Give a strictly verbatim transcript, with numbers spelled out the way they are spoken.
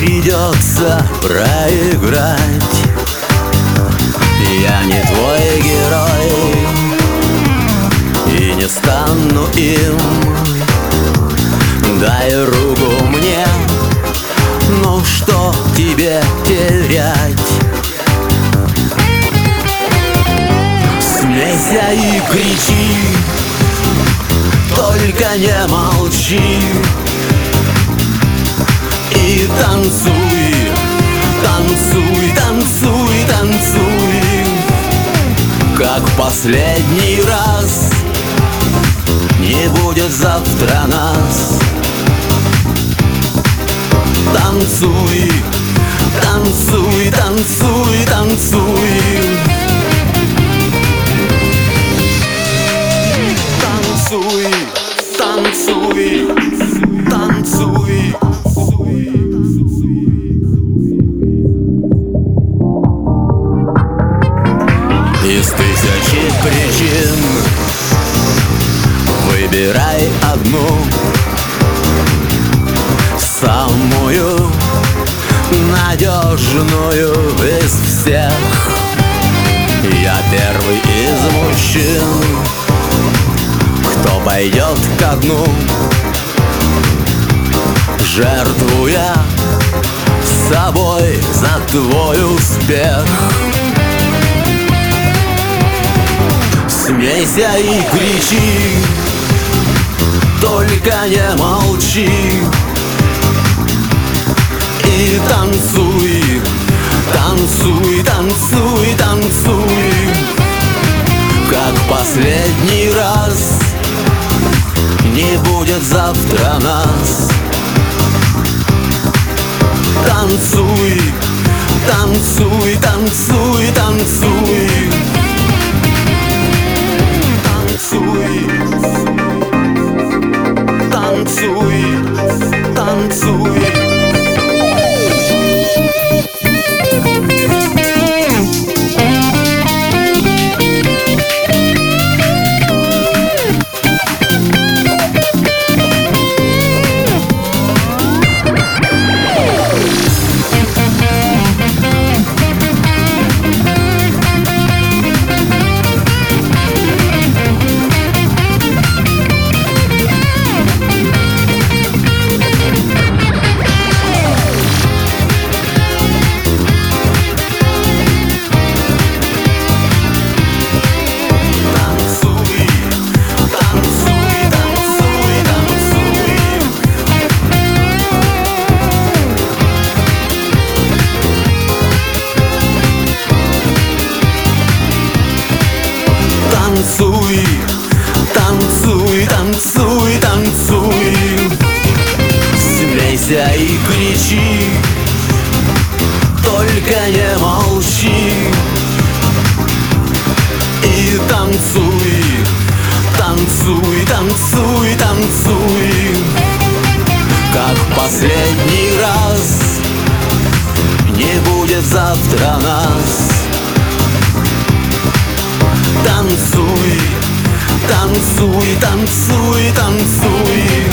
придется проиграть. Я не твой герой и не стану им. Дай руку мне, ну что тебе терять? Смейся и кричи, только не молчи. И танцуй, танцуй, танцуй, танцуй, как в последний раз. Не будет завтра нас. Танцуй, танцуй, танцуй, танцуй. Танцуй, танцуй, танцуй. Из тысячи причин выбирай одну, самую надежную из всех. Я первый из мужчин, кто пойдет ко дну, жертвуя собой за твой успех. Смейся и кричи, только не молчи. И танцуй, танцуй, танцуй, танцуй, как в последний раз. Не будет завтра нас. Танцуй, танцуй, танцуй, танцуй. Танцуй, танцуй, танцуй. Танцуй, танцуй, танцуй, танцуй. Смейся и кричи, только не молчи. И танцуй, танцуй, танцуй, танцуй, как в последний раз. Не будет завтра нас. Танцуй, танцуй, танцуй, танцуй.